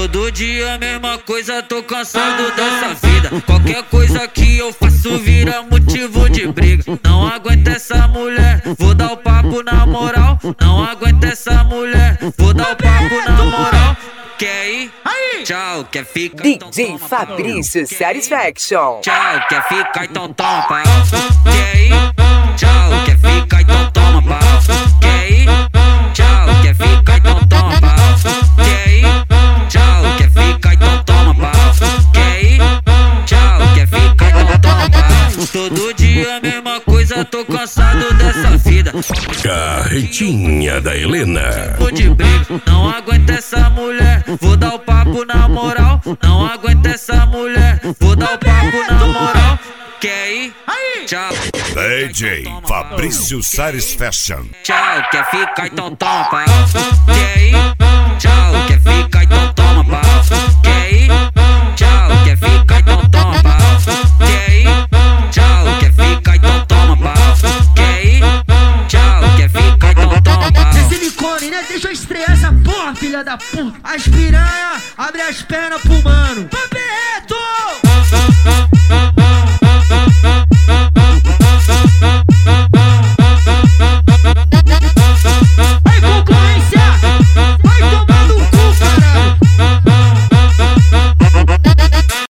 Todo dia a mesma coisa, tô cansado dessa vida. Qualquer coisa que eu faço vira motivo de briga. Não aguento essa mulher, vou dar o papo na moral. Não aguento essa mulher, vou dar o papo na moral. Quer ir? Tchau, quer ficar? DJ Fabrício Satisfaction. Tchau, quer ficar? Então toma, pau. Quer ir? Tchau, quer ficar? Então toma, pau. Quer ir? Tchau, quer ficar? Então toma, pau. Quer ir? Tchau, quer ficar? Então toma, pau. Quer ir? Tchau, quer ficar? Então toma, pau. Todo dia a mesma coisa, tô cansado dessa vida. Carretinha da Helena. De briga. Não aguento essa mulher, vou dar o papo na moral. Não aguento essa mulher, vou dar o papo na moral. Quer ir? Tchau. DJ Fabrício Satisfaction. Tchau, quer ficar? Então toma, pau. Quer ir? Tchau, quer ficar? Então toma, pau. Quer ir? Tchau, quer ficar? Então toma, pau. Quer ir? Tchau, quer ficar? Então toma, pau. Quer ir? Tchau, quer ficar? Então toma, pau. Silicone, né? Deixa eu estrear essa porra, filha da puta. As piranha, abre as pernas pro mano.